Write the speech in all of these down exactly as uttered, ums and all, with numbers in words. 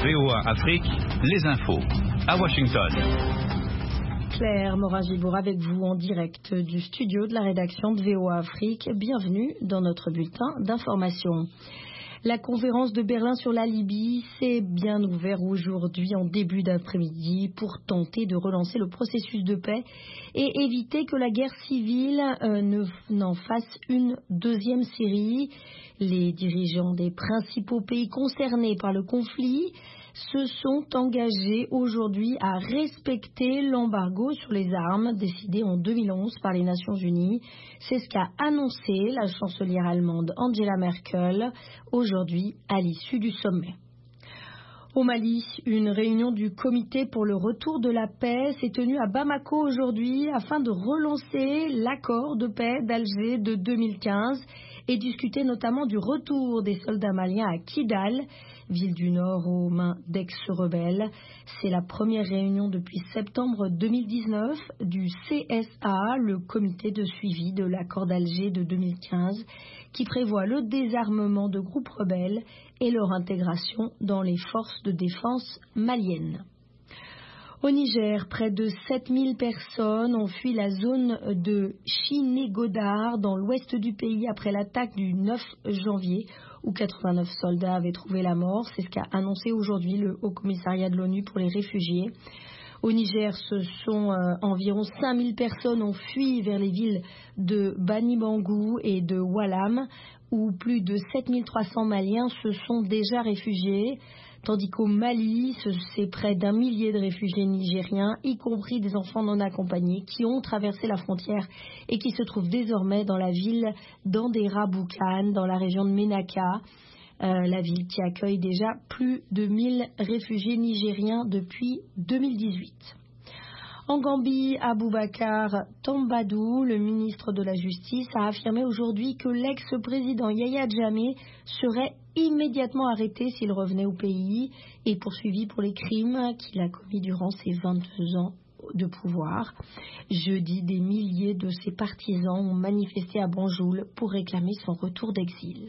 V O A Afrique, les infos. À Washington. Claire Morin-Gibour avec vous en direct du studio de la rédaction de V O A Afrique. Bienvenue dans notre bulletin d'information. La conférence de Berlin sur la Libye s'est bien ouverte aujourd'hui en début d'après-midi pour tenter de relancer le processus de paix et éviter que la guerre civile euh, ne, n'en fasse une deuxième série. Les dirigeants des principaux pays concernés par le conflit se sont engagés aujourd'hui à respecter l'embargo sur les armes décidé en deux mille onze par les Nations Unies. C'est ce qu'a annoncé la chancelière allemande Angela Merkel aujourd'hui à l'issue du sommet. Au Mali, une réunion du comité pour le retour de la paix s'est tenue à Bamako aujourd'hui afin de relancer l'accord de paix d'Alger de deux mille quinze et discuter notamment du retour des soldats maliens à Kidal, ville du Nord aux mains d'ex-rebelles. C'est la première réunion depuis septembre deux mille dix-neuf du C S A, le comité de suivi de l'accord d'Alger de deux mille quinze, qui prévoit le désarmement de groupes rebelles et leur intégration dans les forces de défense maliennes. Au Niger, près de sept mille personnes ont fui la zone de Chinégodar dans l'ouest du pays après l'attaque du neuf janvier où quatre-vingt-neuf soldats avaient trouvé la mort. C'est ce qu'a annoncé aujourd'hui le Haut Commissariat de l'ONU pour les réfugiés. Au Niger, ce sont euh, environ cinq mille personnes ont fui vers les villes de Bani Bangou et de Walam, où plus de sept mille trois cents Maliens se sont déjà réfugiés. Tandis qu'au Mali, c'est près d'un millier de réfugiés nigériens, y compris des enfants non accompagnés, qui ont traversé la frontière et qui se trouvent désormais dans la ville d'Andera Boukane, dans la région de Ménaka, euh, la ville qui accueille déjà plus de mille réfugiés nigériens depuis deux mille dix-huit. En Gambie, Aboubakar Tambadou, le ministre de la Justice, a affirmé aujourd'hui que l'ex-président Yahya Jammeh serait immédiatement arrêté s'il revenait au pays et poursuivi pour les crimes qu'il a commis durant ses vingt-deux ans de pouvoir. Jeudi, des milliers de ses partisans ont manifesté à Banjul pour réclamer son retour d'exil.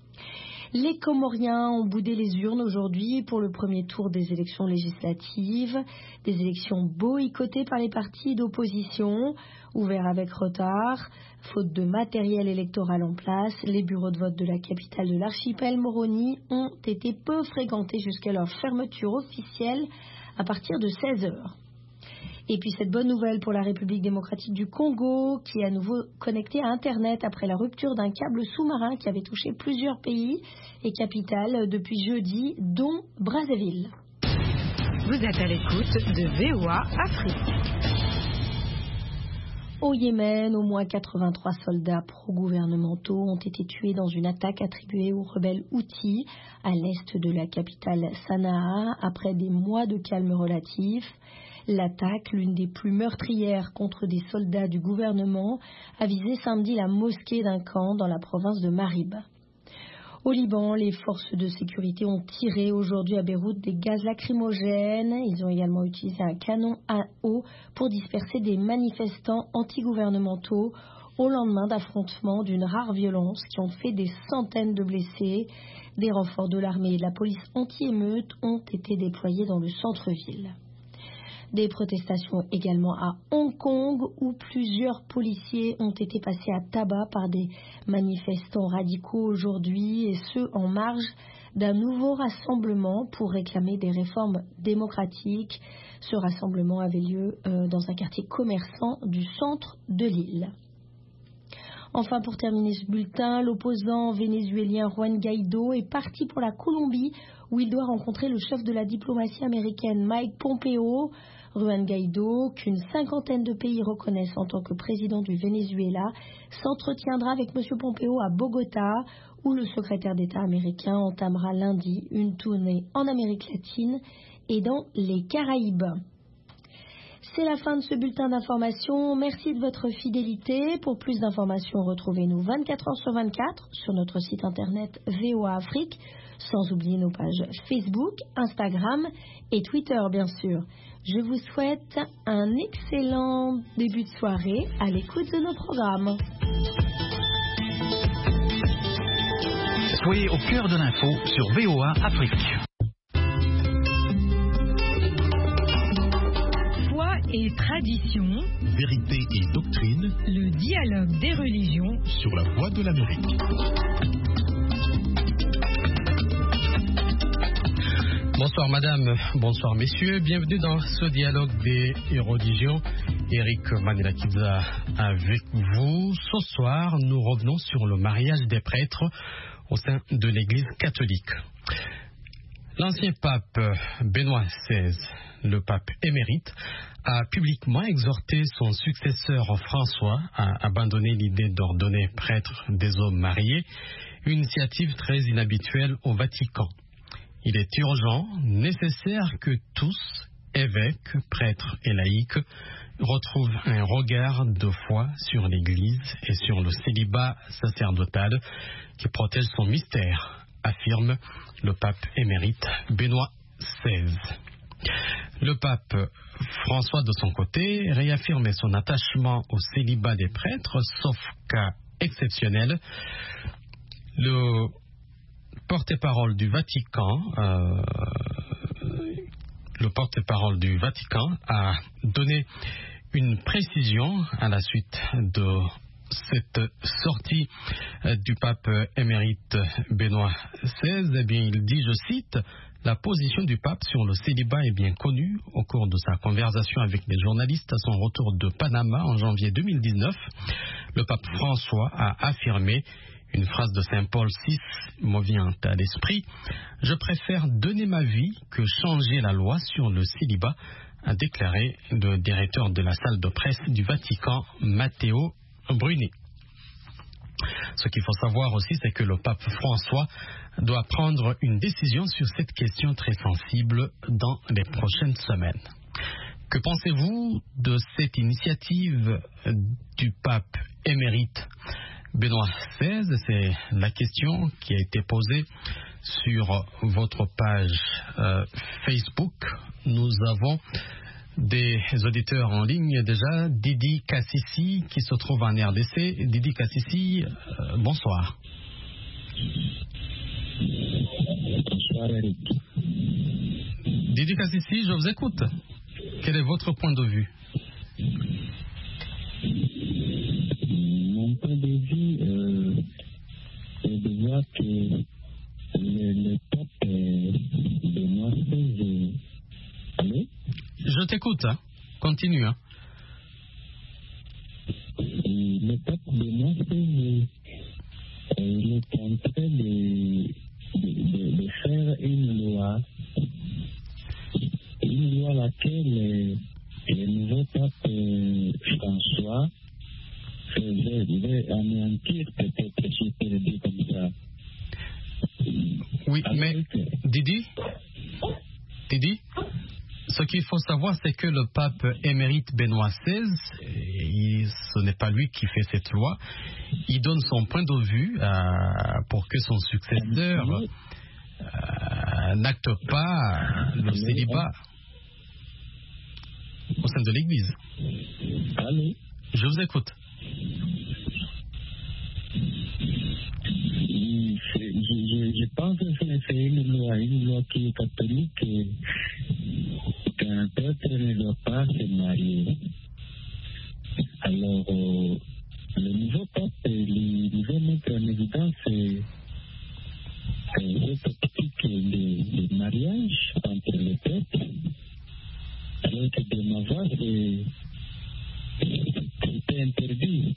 Les Comoriens ont boudé les urnes aujourd'hui pour le premier tour des élections législatives, des élections boycottées par les partis d'opposition, ouverts avec retard, faute de matériel électoral en place. Les bureaux de vote de la capitale de l'archipel Moroni ont été peu fréquentés jusqu'à leur fermeture officielle à partir de seize heures. Et puis cette bonne nouvelle pour la République démocratique du Congo, qui est à nouveau connectée à Internet après la rupture d'un câble sous-marin qui avait touché plusieurs pays et capitales depuis jeudi, dont Brazzaville. Vous êtes à l'écoute de V O A Afrique. Au Yémen, au moins quatre-vingt-trois soldats pro-gouvernementaux ont été tués dans une attaque attribuée aux rebelles Houthis à l'est de la capitale Sanaa après des mois de calme relatif. L'attaque, l'une des plus meurtrières contre des soldats du gouvernement, a visé samedi la mosquée d'un camp dans la province de Marib. Au Liban, les forces de sécurité ont tiré aujourd'hui à Beyrouth des gaz lacrymogènes. Ils ont également utilisé un canon à eau pour disperser des manifestants antigouvernementaux au lendemain d'affrontements d'une rare violence qui ont fait des centaines de blessés. Des renforts de l'armée et de la police anti-émeute ont été déployés dans le centre-ville. Des protestations également à Hong Kong où plusieurs policiers ont été passés à tabac par des manifestants radicaux aujourd'hui et ce en marge d'un nouveau rassemblement pour réclamer des réformes démocratiques. Ce rassemblement avait lieu euh, dans un quartier commerçant du centre de l'île. Enfin, pour terminer ce bulletin, l'opposant vénézuélien Juan Guaido est parti pour la Colombie où il doit rencontrer le chef de la diplomatie américaine Mike Pompeo. Juan Guaido, qu'une cinquantaine de pays reconnaissent en tant que président du Venezuela, s'entretiendra avec M. Pompeo à Bogota, où le secrétaire d'État américain entamera lundi une tournée en Amérique latine et dans les Caraïbes. C'est la fin de ce bulletin d'information. Merci de votre fidélité. Pour plus d'informations, retrouvez-nous vingt-quatre heures sur vingt-quatre sur notre site internet V O A Afrique, sans oublier nos pages Facebook, Instagram et Twitter, bien sûr. Je vous souhaite un excellent début de soirée à l'écoute de nos programmes. Soyez au cœur de l'info sur V O A Afrique. et traditions, vérité et doctrine, le dialogue des religions sur la voie de l'Amérique. Bonsoir madame, bonsoir messieurs, bienvenue dans ce dialogue des religions. Eric Manelakiza avec vous. Ce soir, nous revenons sur le mariage des prêtres au sein de l'Église catholique. L'ancien pape Benoît seize, le pape émérite, a publiquement exhorté son successeur François à abandonner l'idée d'ordonner prêtres des hommes mariés, une initiative très inhabituelle au Vatican. Il est urgent, nécessaire que tous, évêques, prêtres et laïcs, retrouvent un regard de foi sur l'Église et sur le célibat sacerdotal qui protège son mystère, affirme le pape émérite Benoît seize. Le pape François, de son côté, réaffirmait son attachement au célibat des prêtres, sauf cas exceptionnel. Le porte-parole du Vatican, euh, le porte-parole du Vatican a donné une précision à la suite de cette sortie du pape émérite Benoît seize. Eh bien, il dit, je cite, la position du pape sur le célibat est bien connue. Au cours de sa conversation avec les journalistes à son retour de Panama en janvier deux mille dix-neuf, le pape François a affirmé une phrase de Saint Paul six me vient à l'esprit. Je préfère donner ma vie que changer la loi sur le célibat, a déclaré le directeur de la salle de presse du Vatican, Matteo Bruni. Ce qu'il faut savoir aussi, c'est que le pape François doit prendre une décision sur cette question très sensible dans les prochaines semaines. Que pensez-vous de cette initiative du pape émérite Benoît seize? C'est la question qui a été posée sur votre page euh, Facebook. Nous avons des auditeurs en ligne déjà. Didi Kassissi qui se trouve en R D C. Didi Kassissi, euh, bonsoir. Bonsoir Eric. Didi Kassissi, je vous écoute. Quel est votre point de vue? Mon point de vue euh, est de voir que le, le pape Benoît seize. Allô? Je t'écoute, hein. Continue. Hein. Le pape Benoît seize, il est en train de, de, de, de faire une loi, une loi laquelle le nouveau pape François faisait anéantir, peut-être, si je peux le dire comme ça. Oui, Alors, mais Didi, Didi, ce qu'il faut savoir, c'est que le pape émérite Benoît seize, il, ce n'est pas lui qui fait cette loi, il donne son point de vue euh, pour que son successeur euh, n'acte pas le célibat au sein de l'Église. Allô? Je vous écoute. Je, je, je pense que c'est une loi, une loi qui est catholique, qu'un prêtre ne doit pas se marier. Alors, euh, le nouveau pape, il veut mettre en évidence cette pratique de, de mariage entre les prêtres, alors que de ma voix, c'était interdit.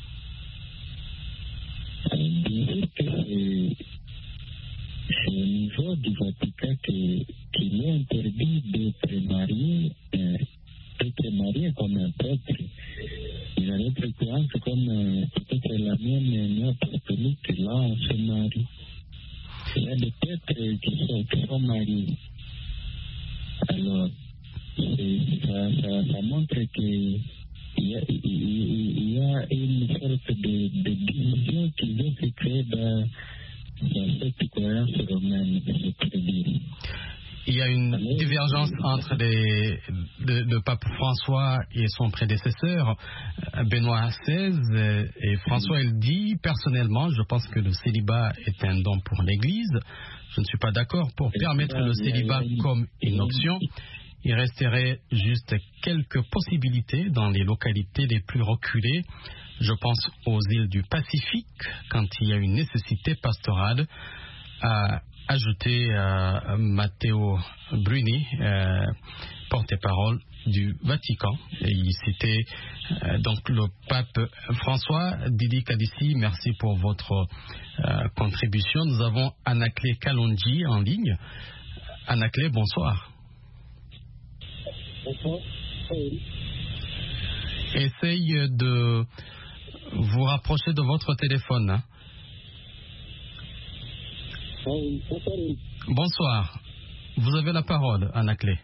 Bien sûr que c'est au niveau du Vatican qu'il est interdit d'être marié, euh, d'être marié comme un prêtre. Il y a d'autres croyances comme euh, peut-être la mienne non apostolique, là on se marie. Il y a des prêtres qui sont, qui sont mariés. Alors, ça, ça, ça montre que il y a, il y a une sorte de, de division qui veut se créer dans, dans cette croyance romaine, je peux dire. Il y a une divergence entre les, le, le pape François et son prédécesseur, Benoît seize. Et François, il dit, personnellement, je pense que le célibat est un don pour l'Église. Je ne suis pas d'accord pour permettre le célibat comme une option. Il resterait juste quelques possibilités dans les localités les plus reculées. Je pense aux îles du Pacifique, quand il y a une nécessité pastorale, a ajouté euh, Matteo Bruni, euh, porte-parole du Vatican. Et il citait euh, donc le pape François. Didi Kadissi, merci pour votre euh, contribution. Nous avons Anaclé Kalonji en ligne. Anaclé, bonsoir. Bonsoir. Essaye de vous rapprocher de votre téléphone. Hein. Bonsoir. Vous avez la parole, Anaclé.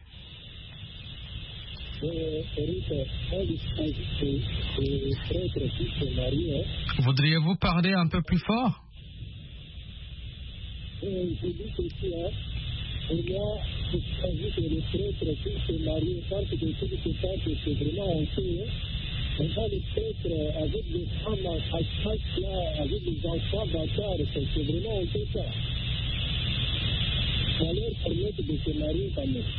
Voudriez-vous parler un peu plus fort? Pour moi, je crois que les prêtres qui se marient, parce que ce qui se passe, c'est vraiment honteux. On voit les prêtres avec des femmes à chaque là, avec des enfants bâtards, c'est vraiment honteux ça. Il faut leur permettre de se marier quand même.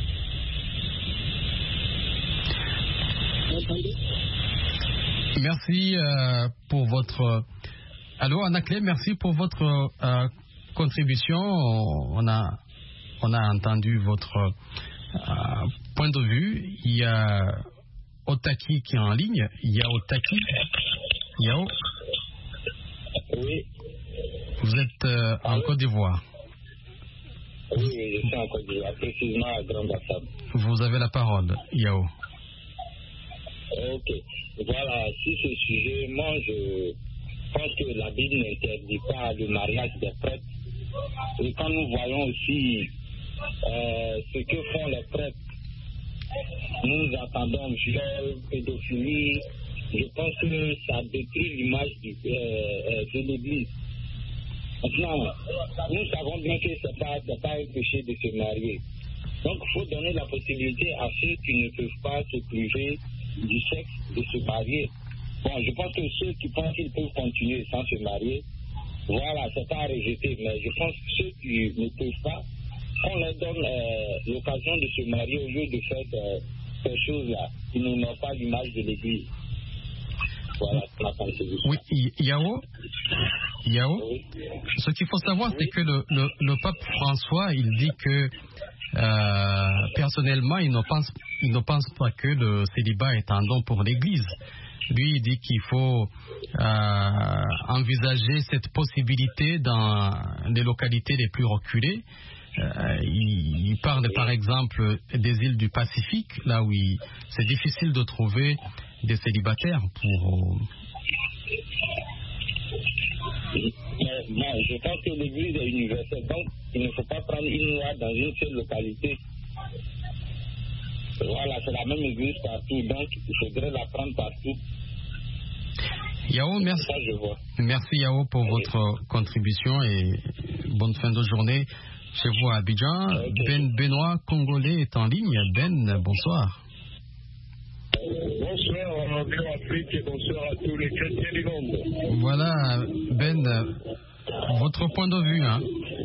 Vous entendez? Merci euh, pour votre... Allô, Anaclé, merci pour votre euh, contribution. On a... On a entendu votre euh, point de vue. Il y a Otaki qui est en ligne. Il y a Otaki. Yao. Oui. Vous êtes euh, en oui. Côte d'Ivoire. Oui, oui, je suis en Côte d'Ivoire, précisément à Grand-Bassam. Vous avez la parole, Yao. Ok. Voilà, sur ce sujet, moi je pense que la Bible n'interdit pas le mariage des prêtres. Et quand nous voyons aussi Euh, ce que font les prêtres, nous attendons viol, pédophilie, je pense que ça détruit l'image du, euh, de l'Église. Maintenant, nous savons bien que ce n'est pas, pas un péché de se marier. Donc il faut donner la possibilité à ceux qui ne peuvent pas se priver du sexe de se marier. Bon, je pense que ceux qui pensent qu'ils peuvent continuer sans se marier, voilà, c'est pas à rejeter, mais je pense que ceux qui ne peuvent pas, on leur donne euh, l'occasion de se marier au lieu de faire euh, ces choses-là qui n'ont pas l'image de l'Église. Voilà ma pensée. Oui, Yao, Yao. Oui. Ce qu'il faut savoir, oui. c'est que le, le, le pape François, il dit que euh, personnellement, il ne, pense, il ne pense pas que le célibat est un don pour l'Église. Lui, il dit qu'il faut euh, envisager cette possibilité dans les localités les plus reculées. Euh, il, il parle par exemple des îles du Pacifique, là où il, c'est difficile de trouver des célibataires pour... Mais, non, je pense que l'Église est universelle, donc il ne faut pas prendre une loi dans une seule localité. Voilà, c'est la même Église partout, donc il faudrait la prendre partout. Yao, merci. Ça, je vois. Merci Yao pour Allez. votre contribution et bonne fin de journée. Chez vous à Abidjan, okay. Ben Benoît Congolais est en ligne. Ben, bonsoir. Bonsoir à Radio Afrique et bonsoir à tous les chrétiens du monde. Voilà, Ben, votre point de vue, hein?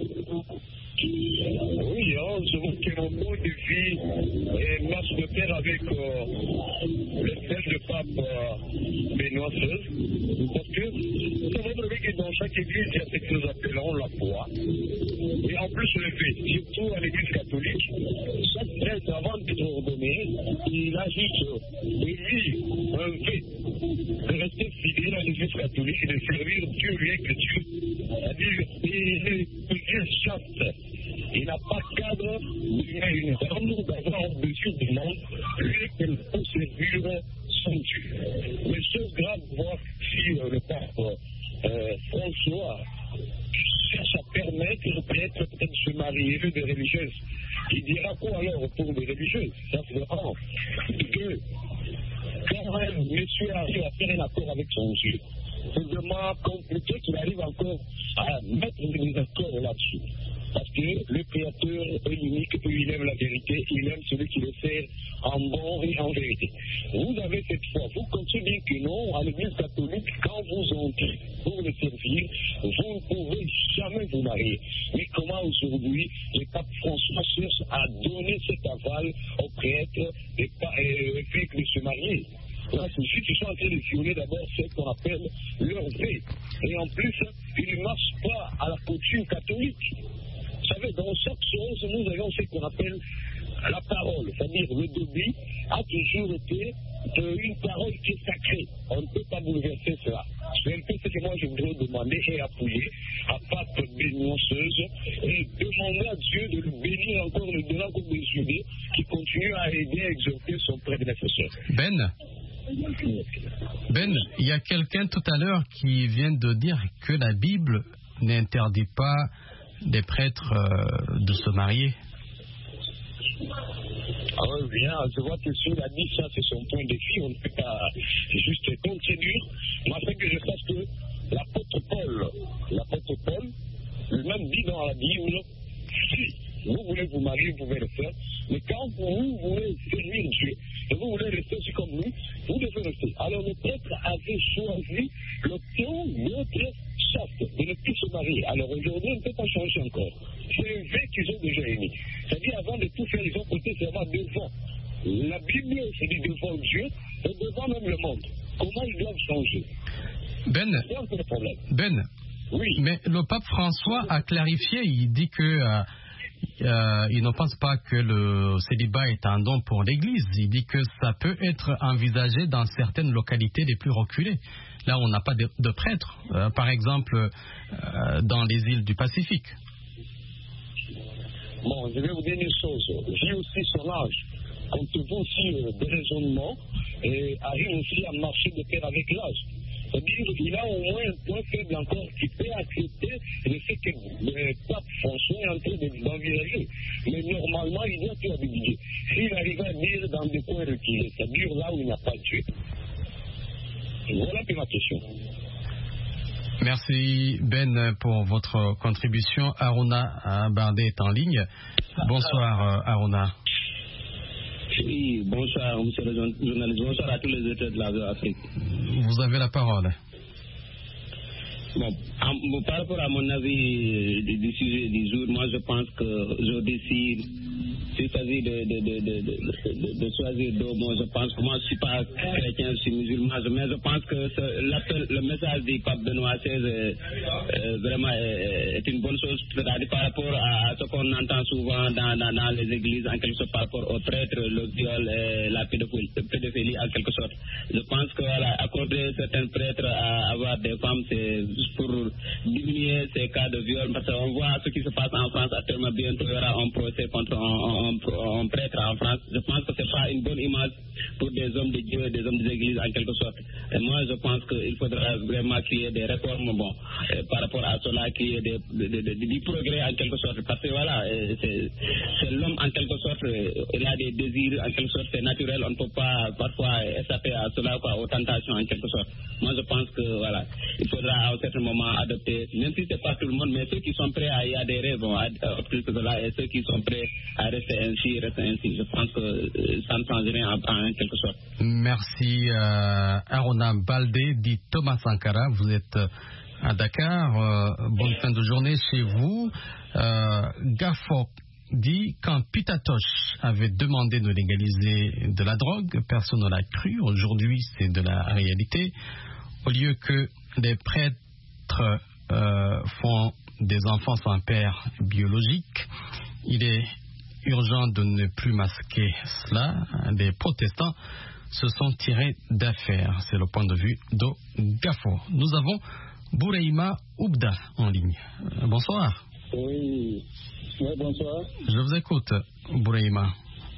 Oui, hein, je vois que mon point de vue est marche de pair avec euh, le frère du pape euh, Benoît seize. Parce que vous savez que dans chaque église, il y a ce que nous appelons la foi. Et en plus, le fait, surtout à l'église catholique, chaque prêtre, avant d'être ordonné, il a juste, lui, un fait, de rester fidèle à l'église catholique et de servir Dieu rien que Dieu. C'est-à-dire, il est Dieu chaste. Il n'a pas de cadre, il a une norme d'avoir au-dessus du monde, lui qui peut servir son Dieu. Les choses graves, voir si euh, le pape euh, François cherche à permettre peut-être peut-être se marier des religieuses. Il dira quoi alors pour des religieuses? Ça c'est vraiment que quand un monsieur arrive à faire un accord avec son Dieu, c'est vraiment compliqué qu'il arrive encore à mettre des accords là-dessus. Parce que le Créateur est l'unique et il aime la vérité, il aime celui qui le fait en bon et en vérité. Vous avez cette foi, vous comprenez bien que non, à l'Église catholique, quand vous entrez pour le servir, vous ne pouvez jamais vous marier. Mais comment aujourd'hui le pape François cherche à donner cet aval aux prêtres et fait de se marier? Là, c'est ceux qui sont en train de violer d'abord ce qu'on appelle leur vie. Et en plus, ils ne marchent pas à la coutume catholique. Vous savez, dans chaque chose, nous avons ce qu'on appelle la parole, c'est-à-dire le début a toujours été une parole qui est sacrée. On ne peut pas bouleverser cela. C'est un peu ce que moi je voudrais demander et appuyer à Pape Benoît seize et demander à Dieu de le bénir encore, le donner comme des Judées qui continuent à aider à exhorter son prédécesseur. Ben Ben, il y a quelqu'un tout à l'heure qui vient de dire que la Bible n'interdit pas des prêtres euh, de se marier. Ah oui, bien, je vois que si il a dit ça, c'est son point de vue, on ne peut pas juste continuer. Moi, c'est que je sache que l'apôtre Paul, l'apôtre Paul, lui-même dit dans la Bible, si vous voulez vous marier, vous pouvez le faire, mais quand vous voulez servir Dieu, et vous voulez rester aussi comme lui, vous devez rester. Alors le prêtre avait choisi l'option d'être chaste, de ne plus se marier. Alors aujourd'hui, on ne peut pas changer encore. C'est un vœu qu'ils ont déjà émis. C'est-à-dire, avant de tout faire, ils ont porté seulement devant la Bible, c'est dit devant Dieu, et devant même le monde. Comment ils doivent changer? Ben, c'est un problème. Ben, oui. Mais le pape François a clarifié, il dit que euh, euh, il ne pense pas que le célibat est un don pour l'Église. Il dit que ça peut être envisagé dans certaines localités les plus reculées. Là, on n'a pas de, de prêtres, euh, par exemple euh, dans les îles du Pacifique. Bon, je vais vous dire une chose. J'ai aussi son âge. Comptez-vous aussi euh, des raisonnements et arrive aussi à marcher de pair avec l'âge. C'est-à-dire qu'il a au moins un point faible encore qui peut accepter le fait que le pape François est en train d'envisager. Mais normalement, il doit tout abdiquer. S'il arrive à dire dans des coins reculés, c'est-à-dire là où il n'a pas Dieu. Voilà que ma question. Merci Ben pour votre contribution. Aruna Bardé est en ligne. Bonsoir Aruna. Oui, bonsoir monsieur le journaliste, bonsoir à tous les auteurs de la V O A Afrique. Vous avez la parole. Bon, en, par rapport à mon avis du, du sujet du jour, moi je pense qu'aujourd'hui, si il s'agit de, de, de, de, de, de choisir deux mots, je pense que moi je ne suis pas chrétien, je suis musulman, mais je pense que ce, le message du pape Benoît seize est, est, vraiment est, est une bonne chose, c'est-à-dire par rapport à, à ce qu'on entend souvent dans, dans, dans les églises, en quelque sorte par rapport aux prêtres, le viol et la pédophilie, pédophilie en quelque sorte. Je pense que voilà, accorder certains prêtres à avoir des femmes, c'est pour diminuer ces cas de viol, parce qu'on voit ce qui se passe en France actuellement. Bientôt il y aura un procès contre un, un, un prêtre en France. Je pense que ce n'est pas une bonne image pour des hommes de Dieu et des hommes des églises en quelque sorte. Et moi je pense qu'il faudra vraiment qu'il y ait des réformes, bon, par rapport à cela, qu'il y ait des, des, des, des progrès en quelque sorte, parce que voilà, c'est, c'est l'homme en quelque sorte, il a des désirs en quelque sorte, c'est naturel, on ne peut pas parfois échapper à cela, quoi, aux tentations en quelque sorte. Moi je pense que voilà, il faudra à un certain moment adopter, même si ce n'est pas tout le monde, mais ceux qui sont prêts à y adhérer vont adopter cela, et ceux qui sont prêts à rester ainsi, rester ainsi. Je pense que euh, ça ne change rien en, en quelque sorte. Merci euh, Aruna Baldé, dit Thomas Sankara, vous êtes à Dakar, euh, bonne fin de journée chez vous. Euh, Gafo dit quand Pitatoche avait demandé de légaliser de la drogue, personne ne l'a cru. Aujourd'hui, c'est de la réalité. Au lieu que les prêtres euh, font des enfants sans père biologique, il est urgent de ne plus masquer cela. Les protestants se sont tirés d'affaire. C'est le point de vue de Gafo. Nous avons Boureima Oubda en ligne. Euh, bonsoir. Oui. Oui, bonsoir. Je vous écoute, Boureima.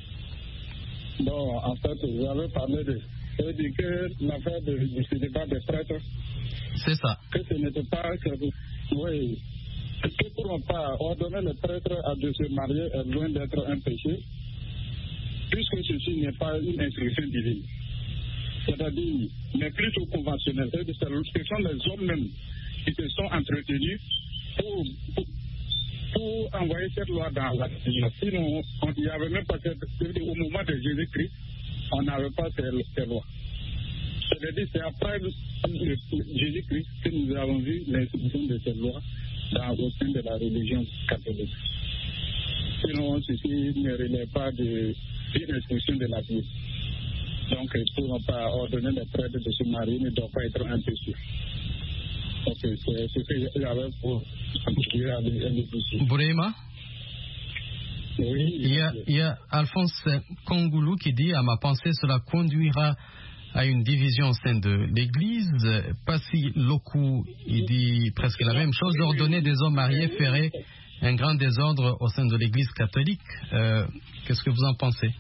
Bon, en fait, vous avez parlé de... Vous dit que l'affaire de, du célibat des prêtres... C'est ça. Que ce n'était pas... Que, oui. Que pour ma part, ordonner les prêtres à de se marier est loin d'être un péché, puisque ceci n'est pas une instruction divine. C'est-à-dire, mais plutôt conventionnel. Ce sont les hommes même qui se sont entretenus pour, pour, pour envoyer cette loi dans la religion. Sinon, on n'y avait même pas cette, au moment de Jésus-Christ, on n'avait pas ces, ces lois. C'est-à-dire, c'est après Jésus-Christ que nous avons vu l'institution de ces lois dans, au sein de la religion catholique. Sinon, ceci ne relève pas de, d'une instruction de la Bible. Donc, ils ne pourront pas ordonner les prêtres de se marier, ne doivent pas être un péché. Donc, c'est ce que j'avais pour contribuer à l'éducation. Bourema? Oui. Il y, a, il y a Alphonse Kongoulou qui dit, à ma pensée, cela conduira à une division au sein de l'Église. Passi Loku, il dit presque la même chose. Ordonner des hommes mariés ferait un grand désordre au sein de l'Église catholique. Euh, qu'est-ce que vous en pensez?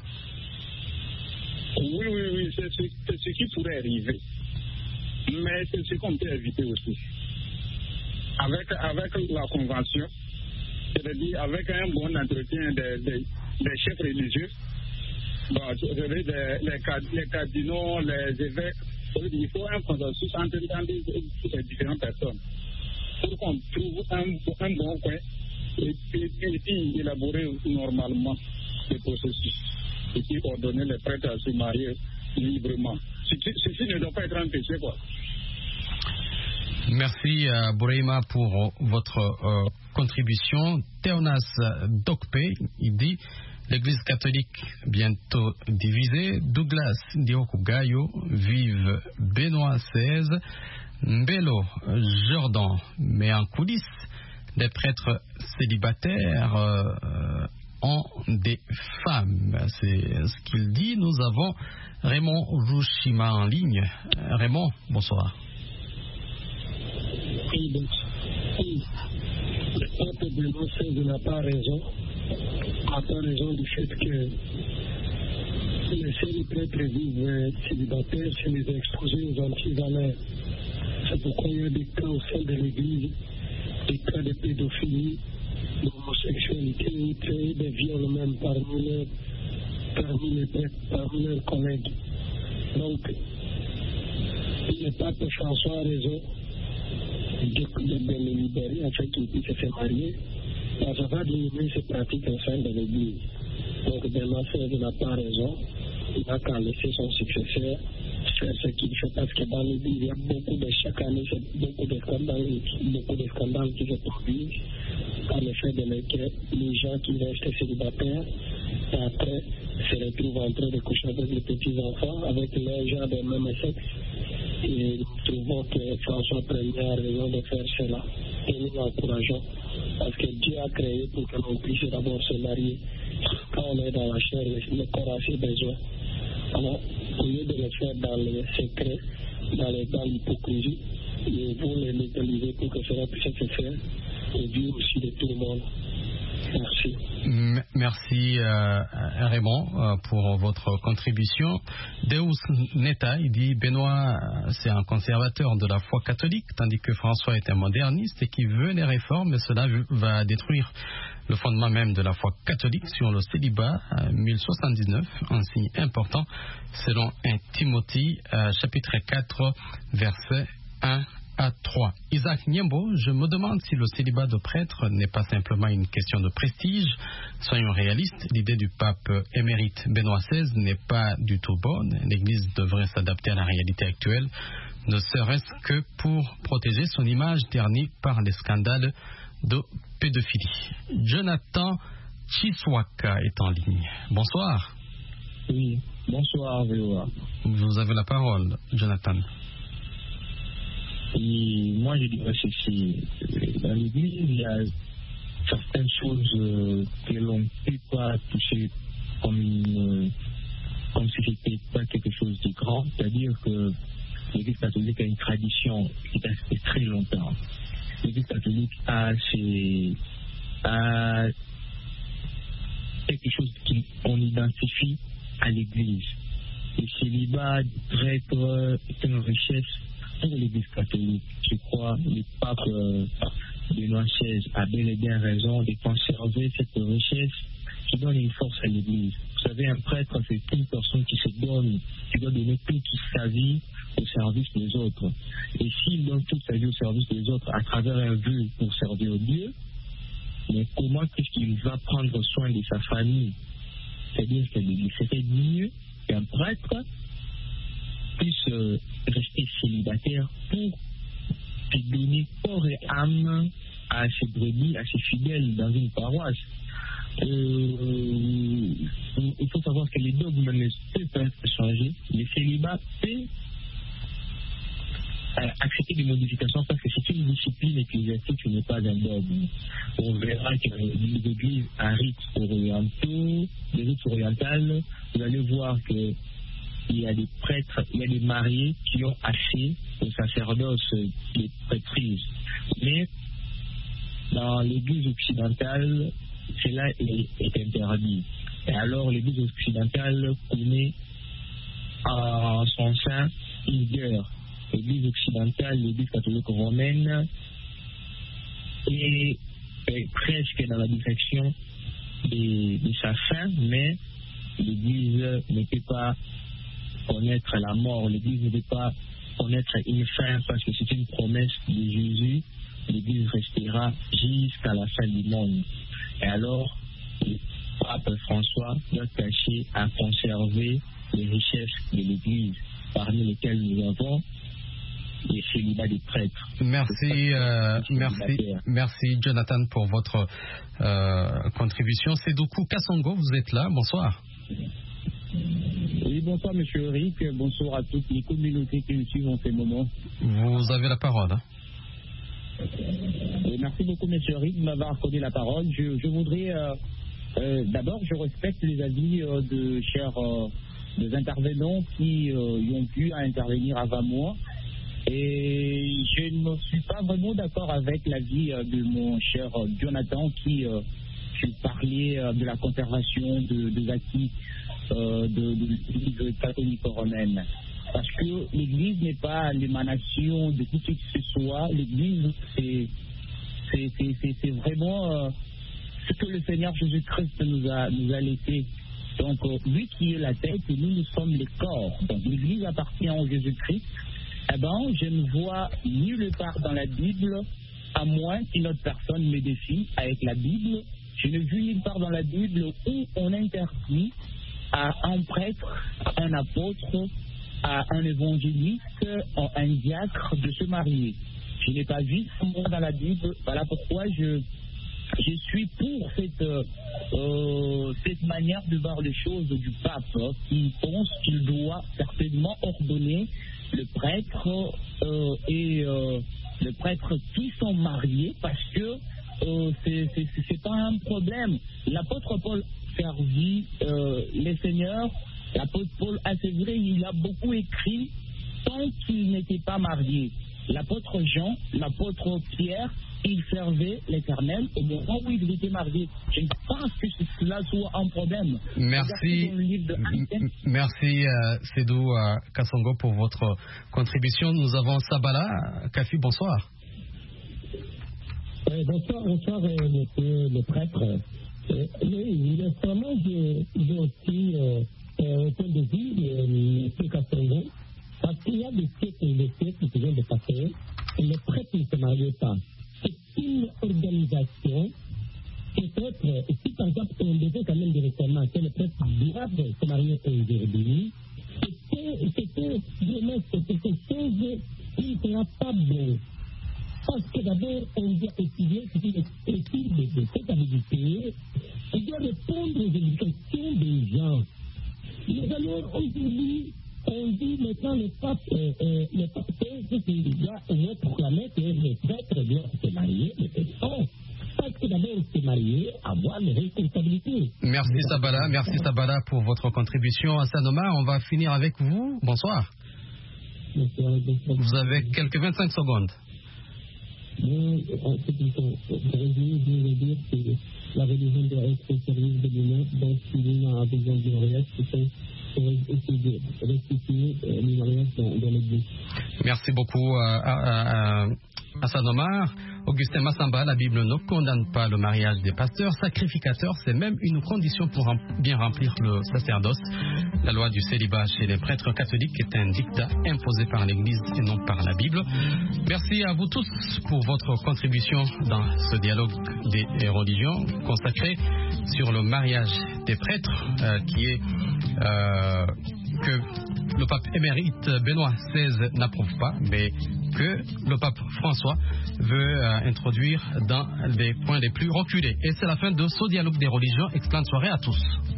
Oui, oui, oui, c'est ce, c'est ce qui pourrait arriver. Mais c'est ce qu'on peut éviter aussi. Avec, avec la convention, c'est-à-dire avec un bon entretien des, des, des chefs religieux, bon, les, les, les cardinaux, les évêques, il faut un consensus entre les différentes personnes pour qu'on trouve un, un bon coin et, et, et puis élaborer normalement le processus et puis ordonner les prêtres à se marier librement. Ceci ne doit pas être un péché, quoi. Merci à Bourema pour votre euh, contribution. Théonas Dokpe, il dit l'Église catholique bientôt divisée. Douglas Diokugayo, vive Benoît seize. Mbelo Jordan, mais en coulisses, les prêtres célibataires euh, ont des femmes. C'est ce qu'il dit. Nous avons Raymond Rouchima en ligne. Raymond, bonsoir. Oui, donc, oui. Le pape Benoît seize n'a pas raison. n'a pas raison du fait que les seuls prêtres vivent célibataires, c'est les exposer aux anti-valeurs. C'est pourquoi il y a des cas au sein de l'Église, des cas de pédophilie, d'homosexualité et de viols même parmi les, parmi les prêtres, parmi leurs collègues. Donc, le pape François a raison de, de, de les libérer afin qu'ils puissent se marier. Ça va diminuer ces pratiques au sein de l'Église. Donc, Benoît seize n'a pas raison. Il n'a qu'à laisser son successeur faire ce qu'il fait, parce que dans l'Église, il y a beaucoup de, chaque année, beaucoup de scandales, beaucoup de scandales qui se produisent, par le fait de lesquels les gens qui restent célibataires, et après, se retrouvent en train de coucher avec les petits-enfants, avec les gens de même sexe. Et nous trouvons que François Premier a raison de faire cela. Et nous l'encourageons. Parce que Dieu a créé pour que l'on puisse d'abord se marier. Quand on est dans la chair, le corps a assez besoin. Alors, au lieu de le faire dans le secret, dans, les, dans l'hypocrisie, il faut les légaliser pour que cela puisse se faire et vivre aussi de tout le monde. Merci. M- merci euh, Raymond euh, pour votre contribution. Deus Neta, il dit Benoît, c'est un conservateur de la foi catholique, tandis que François est un moderniste et qui veut les réformes, mais cela va détruire le fondement même de la foi catholique sur le célibat. Mille soixante-dix-neuf, un signe important selon un Timothée euh, chapitre quatre versets un à trois. Isaac Niembo, je me demande si le célibat de prêtre n'est pas simplement une question de prestige. Soyons réalistes, l'idée du pape émérite Benoît seize n'est pas du tout bonne. L'Église devrait s'adapter à la réalité actuelle, ne serait-ce que pour protéger son image ternie par les scandales de pédophilie. Jonathan Chiswaka est en ligne. Bonsoir. Oui, bonsoir V O A. Vous avez la parole, Jonathan. Et moi, je dirais ceci. Dans l'Église, il y a certaines choses euh, que l'on ne peut pas toucher comme, une, comme si c'était pas quelque chose de grand. C'est-à-dire que l'Église catholique a une tradition qui date de très longtemps. L'Église catholique a, ses, a quelque chose qu'on identifie à l'Église. Le célibat du prêtre est une richesse pour l'Église catholique. Je crois que le pape euh, Benoît seize a bel et bien raison de conserver cette richesse qui donne une force à l'Église. Vous savez, un prêtre, c'est une personne qui se donne, qui doit donner toute sa vie au service des autres. Et s'il donne toute sa vie au service des autres à travers un vœu pour servir Dieu, Mais comment est-ce qu'il va prendre soin de sa famille? C'est-à-dire que c'était mieux qu'un prêtre puisse euh, rester célibataire pour se donner corps et âme à ses brebis, à ses fidèles dans une paroisse. Euh, il faut savoir que les dogmes ne peuvent pas changer. Le célibat peut accepter des modifications parce que c'est une discipline ecclésiastique, ce n'est pas un dogme. On verra que les églises à rites orientaux, les rites orientales, vous allez voir que il y a des prêtres, il y a des mariés qui ont assez au sacerdoce des prêtrises. Mais dans l'église occidentale, cela est, est interdit. Et alors l'église occidentale connaît en son sein une guerre. L'église occidentale, l'église catholique romaine, est, est presque dans la direction de, de sa fin, mais l'église ne peut pas connaître la mort, l'église ne peut pas connaître une fin parce que c'est une promesse de Jésus. L'église restera jusqu'à la fin du monde. Et alors, le pape François doit tâcher à conserver les richesses de l'église, parmi lesquelles nous avons les célibats des prêtres. Merci, euh, merci, merci Jonathan pour votre euh, contribution. Sedoukou Kassongo, vous êtes là, bonsoir. Oui, bonsoir Monsieur Eric, bonsoir à toutes les communautés qui nous suivent en ces moments. Vous avez la parole. Hein? Et merci beaucoup Monsieur Eric de m'avoir accordé la parole. Je, je voudrais, euh, euh, d'abord, je respecte les avis euh, de chers euh, des intervenants qui euh, y ont pu intervenir avant moi. Et je ne suis pas vraiment d'accord avec l'avis euh, de mon cher euh, Jonathan qui, euh, qui parlait euh, de la conservation de, des acquis euh, de, de l'Église catholique romaine. Parce que l'Église n'est pas l'émanation de tout ce que ce soit. L'Église, c'est, c'est, c'est, c'est, c'est vraiment euh, ce que le Seigneur Jésus-Christ nous a, nous a laissé. Donc, euh, lui qui est la tête et nous, nous sommes les corps. Donc, l'Église appartient à Jésus-Christ. Eh bien, je ne vois nulle part dans la Bible, à moins qu'une autre personne me défie avec la Bible, je ne vois nulle part dans la Bible où on interdit à un prêtre, à un apôtre, à un évangéliste, à un diacre de se marier. Je n'ai pas vu ce mot dans la Bible. Voilà pourquoi je, je suis pour cette, euh, cette manière de voir les choses du pape, hein, qui pense qu'il doit certainement ordonner le prêtre euh, et euh, le prêtre qui sont mariés parce que euh, c'est, c'est, c'est pas un problème. L'apôtre Paul servit euh, les seigneurs. L'apôtre Paul, ah, c'est vrai, il a beaucoup écrit tant qu'il n'était pas marié. L'apôtre Jean, l'apôtre Pierre, il servait l'Éternel au moment où il était marié. Je pense que cela soit un problème. Merci, merci euh, Sédou euh, Kassongo pour votre contribution. Nous avons Sabala. Kafi, bonsoir. Euh, bonsoir, bonsoir, euh, monsieur le prêtre. Euh, oui, vraiment, j'ai, j'ai aussi euh, euh, point de vue de M. Kassongo, parce qu'il y a des siècles et des siècles qui viennent de passer, et les prêtres ne se marient pas. C'est une organisation, peut-être, si par exemple on devait quand même directement que les prêtres doivent se marier aujourd'hui, c'était, c'était vraiment quelque chose qui ne sera pas bon. Parce que d'abord, on doit étudier ce qui est étude de cette habilité, on doit répondre aux éducations des gens. Mais alors, aujourd'hui, on dit maintenant le pape, euh, euh, le pape, ce qu'il doit proclamer que les prêtres doivent se marier, mais c'est non. Parce que d'abord, se marier, avoir les responsabilités. Merci Sabala, merci Sabala pour votre contribution. Sanoma, on va finir avec vous. Bonsoir. Bonsoir, bonsoir. Vous avez quelques vingt-cinq secondes. Oui, c'est plutôt, je voulais dire que la religion doit être au service de l'humain, donc si l'humain a besoin du mariage, c'est pour essayer de restituer le mariage dans, dans l'église. Merci beaucoup. Euh, euh, euh, Hassan Omar, Augustin Massamba, la Bible ne condamne pas le mariage des pasteurs sacrificateurs, c'est même une condition pour bien remplir le sacerdoce. La loi du célibat chez les prêtres catholiques est un dictat imposé par l'Église et non par la Bible. Merci à vous tous pour votre contribution dans ce dialogue des religions consacré sur le mariage des prêtres euh, qui est euh, que le pape émérite Benoît seize n'approuve pas, mais que le pape François veut euh, introduire dans les points les plus reculés. Et c'est la fin de ce dialogue des religions. Excellente soirée à tous.